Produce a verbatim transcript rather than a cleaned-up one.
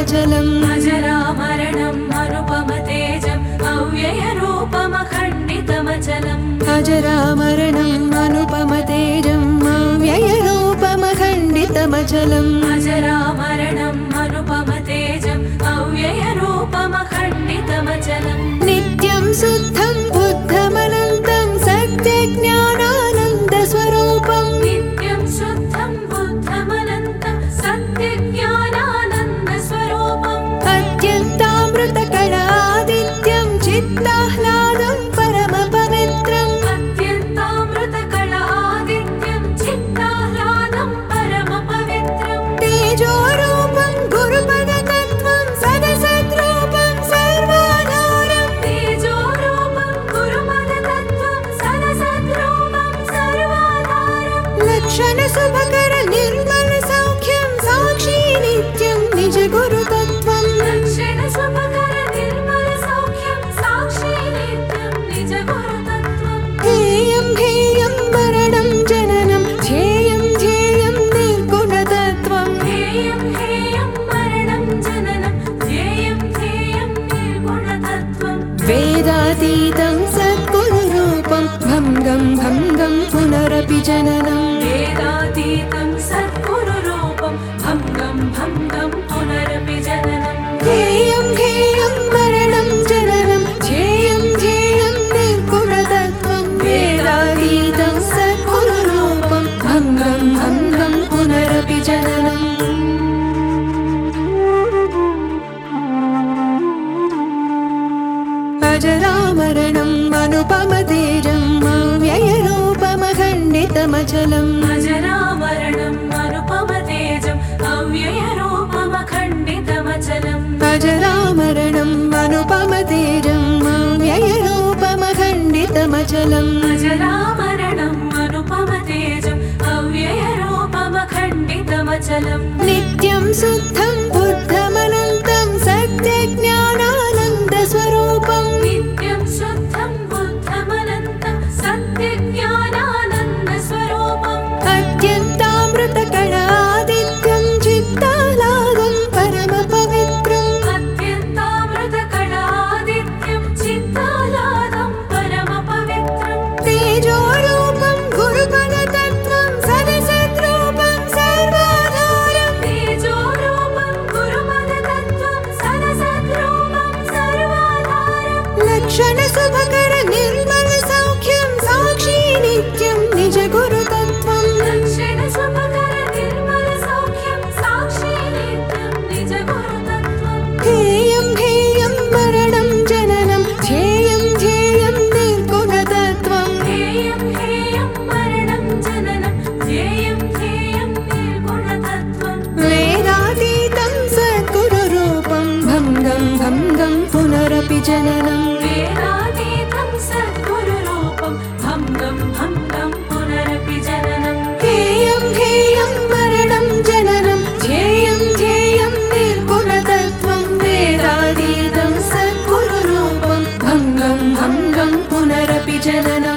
खण्डितमचलम् अजरामरणम् अनुपमतेजम् अव्ययरूपमखण्डितमचलम् अजरामरणम् अनुपमतेजम् अव्ययरूपमखण्डितमचलम् अजरामरणम् अनुपमतेजम् अव्ययरूपमखण्डितमचलम् नित्यं शुद्धं बुद्धमनन्तं सत्यज्ञानानन्दस्वरूपम् नित्यं शुद्धं बुद्धमनन्तं सत्यज्ञानानन्दस्वरूपम् अत्यन्तामृतकलादित्यं चित्ताह्लादं परमपवित्रम् अत्यन्तामृतकलादित्यं चित्ताह्लादं परमपवित्रम् तेजोरूपं गुरुपदतत्त्वं सदसद्रूपं सर्वाधारम् तेजोरूपं गुरुपदतत्त्वं सदसद्रूपं सर्वाधारम् लक्षणशुभकर निर्मलसौख्यं साक्षी नित्यं निजगुरुतत्त्वम् लक्षणशुभकर निर्मलसौख्यं साक्षी नित्यं निजगुरुतत्त्वम् हेयं हेयं मरणं जननं ध्येयं ध्येयं निर्गुणतत्त्वम् ध्येयं ध्येयं मरणं जननं ध्येयं ध्येयं निर्गुणतत्त्वम् वेदातीतं सद्गुरुरूपं भङ्गं भङ्गं पुनरपि जननम् वेदातीतं सद्गुरुरूपं भङ्गं भङ्गं पुनरपि जननम् ध्येयं ध्येयं मरणं जननं ध्येयं ध्येयं निर्गुणतत्त्वं वेदातीतं सद्गुरुरूपं भङ्गं भङ्गं पुनरपि जननम् अजरामरणम् अनुपमतेजम् अव्ययरूपमखण्डितमचलम् अजरामरणम् अनुपमतेजम् अव्ययरूपमखण्डितमचलम् अजरामरणम् अनुपमतेजम् अव्ययरूपमखण्डितमचलम् अजरामरणम् अनुपमतेजम् अव्ययरूपमखण्डितमचलम् नित्यं शुद्धं बुद्धमनन्तं सत्यज्ञानानन्दस्वरूपम् नित्यं शुद्धं बुद्धमनन्तं सत्यज्ञानानन्दस्वरूपम् अत्यन्तामृतकलादित्यं चित्ताह्लादं परमपवित्रम् अत्यन्तामृतकलादित्यं चित्ताह्लादं परमपवित्रम् तेजोरूपं गुरुपदतत्त्वं सदसद्रूपं सर्वाधारम् तेजोरूपं गुरुपदतत्त्वं सदसद्रूपं सर्वाधारम् लक्षणशुभकर निर्मलसौख्यं साक्षी नित्यं निजगुरुतत्त्वम् लक्षणशुभकर निर्मलसौख्यं साक्षी नित्यं निजगुरुतत्त्वम् हेयं हेयं मरणं जननं ध्येयं ध्येयं निर्गुणतत्त्वम् ध्येयं ध्येयं मरणं जननं ध्येयं ध्येयं निर्गुणतत्त्वम् वेदातीतं सद्गुरुरूपं भङ्गं भङ्गं पुनरपि जननम् वेदातीतं सद्गुरुरूपं भङ्गं भङ्गं पुनरपि जननम् हेयं हेयं मरणं जननं ध्येयं ध्येयं निर्गुणतत्त्वं वेदातीतं सद्गुरुरूपं भङ्गं भङ्गं पुनरपि जननम्